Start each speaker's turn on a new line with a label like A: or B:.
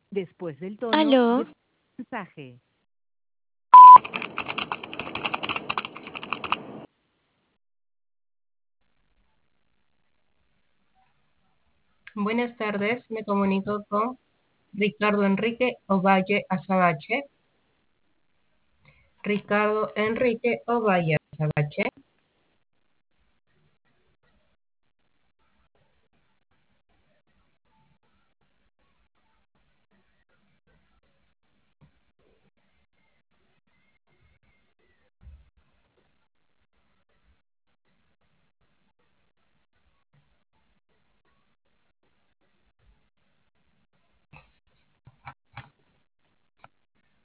A: Después del tono,
B: Aló,
A: repite el mensaje.
C: Buenas tardes, me comunico con Ricardo Enrique Ovalle Azabache. Ricardo Enrique Ovalle Azabache.